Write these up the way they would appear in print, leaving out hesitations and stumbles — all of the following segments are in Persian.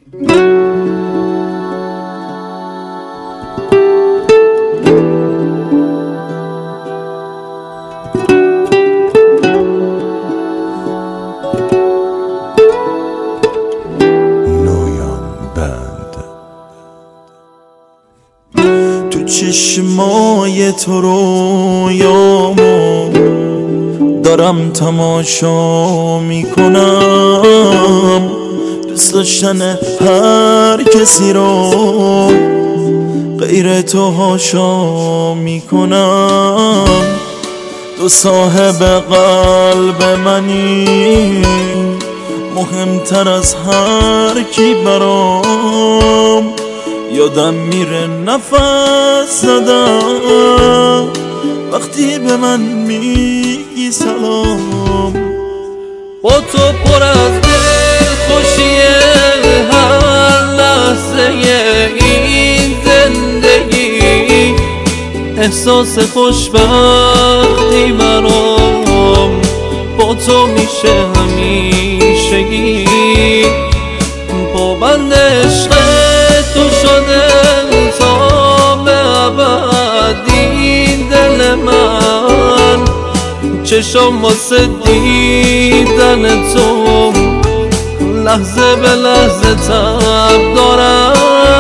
تو چشمای تو رویامو دارم تماشا میکنم، دوست داشتن هر کسی رو غیر تو حاشا میکنم. تو صاحب قلب منی، مهمتر از هر کی برام. یادم میره نفس زدم وقتی به من میگی سلام. با تو پر از دلخوشیه هر لحظه این زندگی، احساس خوشبختی برام با تو میشه همیشگی. پابند عشق تو شده تا به ابد این دل من، چشم واسه دیدن تو لحظه به لحظه تب دارم.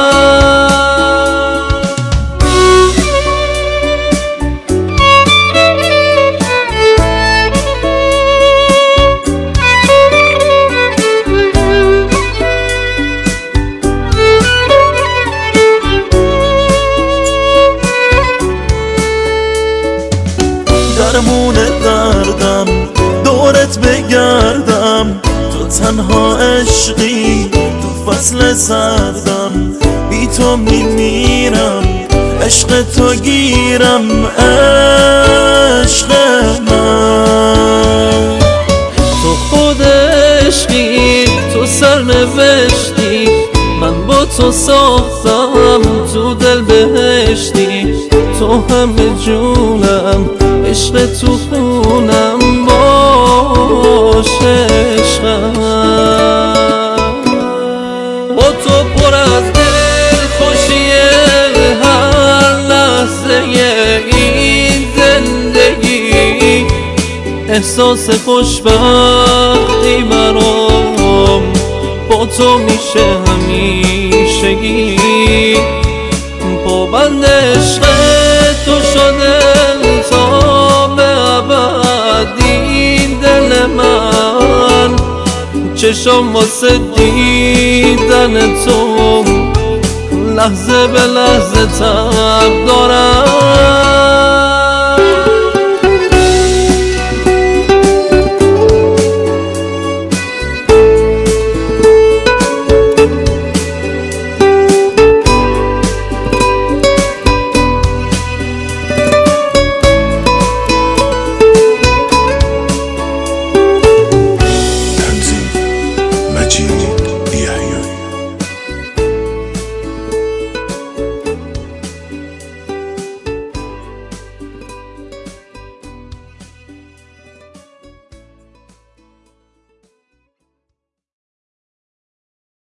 درمون دردم دورت بگردم، تو تنها عشقی تو فصل سردم. بی تو میمیرم عشق تو گیرم عشق من. تو خود عشقی تو سرنوشتی، من با تو ساختم تو دل بهشتی. تو همه جونم عشق تو خونم باشه عشقم. با تو پر از دلخوشیه هر لحظه این زندگی، احساس خوشبختی برام با تو میشه همیشگی. پابند عشق تو شده تا به ابد این دل من، چشم واسه دیدن تو لحظه به لحظه تب دارم.